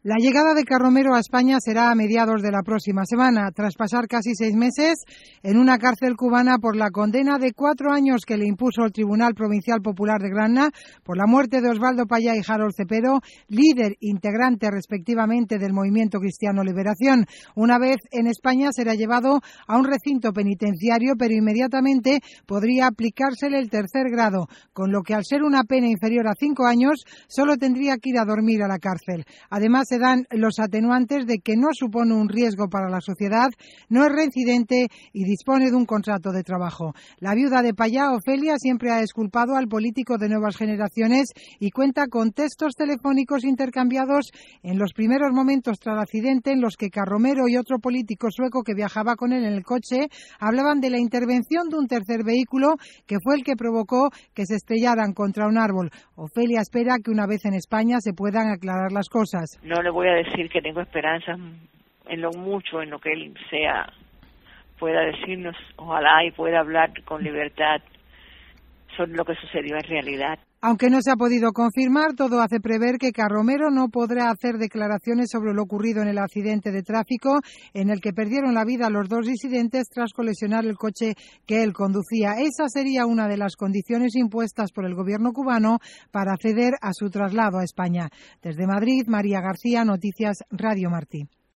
La llegada de Carromero a España será a mediados de la próxima semana, tras pasar casi 6 meses en una cárcel cubana por la condena de 4 años que le impuso el Tribunal Provincial Popular de Granada por la muerte de Osvaldo Payá y Harold Cepero, líder integrante respectivamente del Movimiento Cristiano Liberación. Una vez en España será llevado a un recinto penitenciario, pero inmediatamente podría aplicársele el tercer grado, con lo que al ser una pena inferior a 5 años, solo tendría que ir a dormir a la cárcel. Además, se dan los atenuantes de que no supone un riesgo para la sociedad, no es reincidente y dispone de un contrato de trabajo. La viuda de Payá, Ofelia, siempre ha exculpado al político de nuevas generaciones y cuenta con textos telefónicos intercambiados en los primeros momentos tras el accidente, en los que Carromero y otro político sueco que viajaba con él en el coche hablaban de la intervención de un tercer vehículo que fue el que provocó que se estrellaran contra un árbol. Ofelia espera que una vez en España se puedan aclarar las cosas. No le voy a decir que tengo esperanzas en lo mucho, en lo que él pueda decirnos, ojalá y pueda hablar con libertad sobre lo que sucedió en realidad. Aunque no se ha podido confirmar, todo hace prever que Carromero no podrá hacer declaraciones sobre lo ocurrido en el accidente de tráfico en el que perdieron la vida los 2 disidentes tras colisionar el coche que él conducía. Esa sería una de las condiciones impuestas por el gobierno cubano para acceder a su traslado a España. Desde Madrid, María García, Noticias Radio Martí.